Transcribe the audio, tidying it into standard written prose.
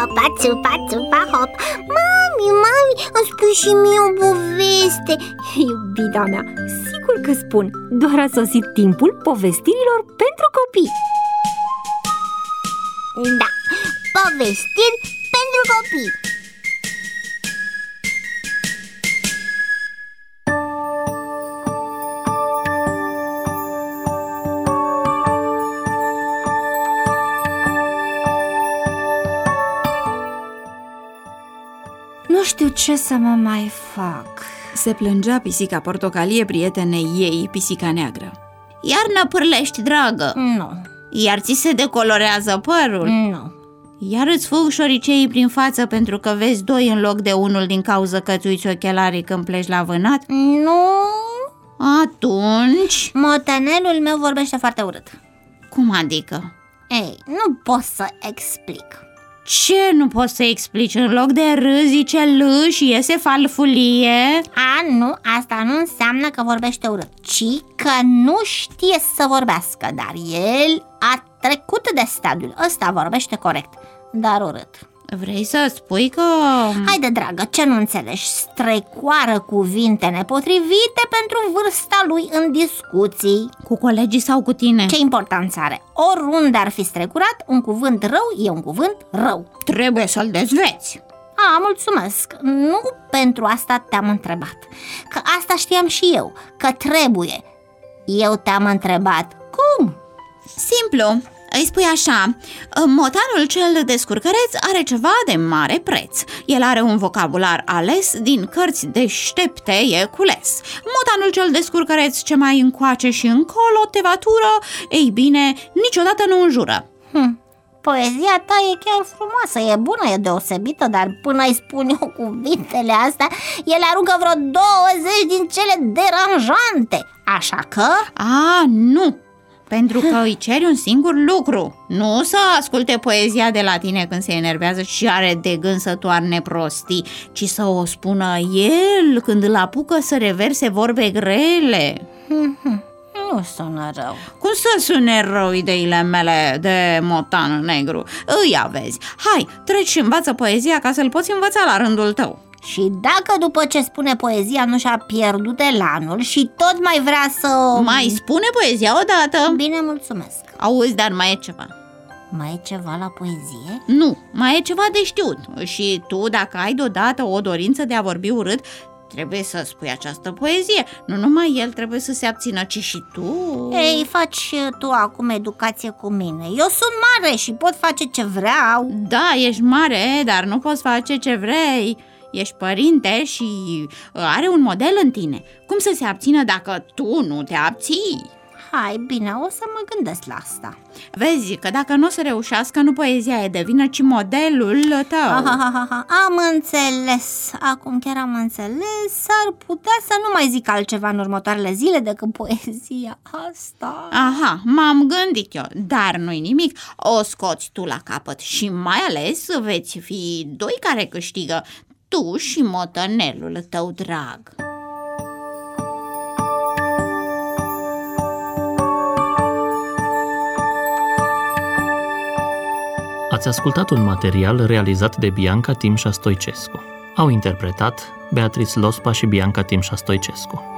hopa, țupa, țupa, hop. Mami, îmi spui și mie o poveste. Iubita mea, sigur că spun. Doar a sosit timpul povestirilor pentru copii. Da, povestiri pentru copii. Nu știu ce să mă mai fac. Se plângea pisica portocalie prietenei ei, pisica neagră. Iar năpârlești, dragă? Nu. Iar ți se decolorează părul? Nu. Iar îți fug șoriceii prin față pentru că vezi doi în loc de unul din cauza că îți uiți ochelarii când pleci la vânat? Nu. Atunci? Motanelul meu vorbește foarte urât. Cum adică? Ei, nu pot să explic. Ce nu poți să explici? În loc de râs zice L și iese falfulie? Nu, asta nu înseamnă că vorbește urât, ci că nu știe să vorbească. Dar el a trecut de stadiul ăsta, vorbește corect, dar urât. Vrei să spui că... Haide, dragă, ce nu înțelegi? Strecoară cuvinte nepotrivite pentru vârsta lui în discuții. Cu colegii sau cu tine? Ce importanță are? Oriunde ar fi strecurat, un cuvânt rău e un cuvânt rău. Trebuie să-l dezveți. Mulțumesc. Nu pentru asta te-am întrebat. Că asta știam și eu, că trebuie. Eu te-am întrebat cum? Simplu. Îi spui așa: motanul cel descurcăreț are ceva de mare preț. El are un vocabular ales, din cărți deștepte e cules. Motanul cel descurcăreț ce mai încoace și încolo te va tură, ei bine, niciodată nu înjură. Poezia ta e chiar frumoasă, e bună, e deosebită, dar până îi spun eu cuvintele astea, el aruncă vreo 20 din cele deranjante. Așa că... Nu! Pentru că îi ceri un singur lucru: nu să asculte poezia de la tine când se enervează și are de gând să toarne prostii, ci să o spună el când îl apucă să reverse vorbe grele. Nu sună rău. Cum să sune rău ideile mele de motan negru? Îi aveți. Hai, treci și învață poezia ca să-l poți învăța la rândul tău. Și dacă după ce spune poezia nu și-a pierdut elanul și tot mai vrea să... Mai spune poezia odată. Bine, mulțumesc. Auzi, dar mai e ceva. Mai e ceva la poezie? Nu, mai e ceva de știut. Și tu, dacă ai deodată o dorință de a vorbi urât, trebuie să spui această poezie. Nu numai el trebuie să se abțină, ci și tu. Ei, faci tu acum educație cu mine. Eu sunt mare și pot face ce vreau. Da, ești mare, dar nu poți face ce vrei. Ești părinte și are un model în tine. Cum să se abțină dacă tu nu te abții? Hai, bine, o să mă gândesc la asta. Vezi că dacă nu o să reușească, nu poezia e de vină, ci modelul tău. Am înțeles. Acum chiar am înțeles. S-ar putea să nu mai zic altceva în următoarele zile decât poezia asta. M-am gândit eu, dar nu-i nimic. O scoți tu la capăt și mai ales veți fi doi care câștigă, tu și motanelul tău drag. Ați ascultat un material realizat de Bianca Timșa Stoicescu. Au interpretat Beatrice Lospa și Bianca Timșa Stoicescu.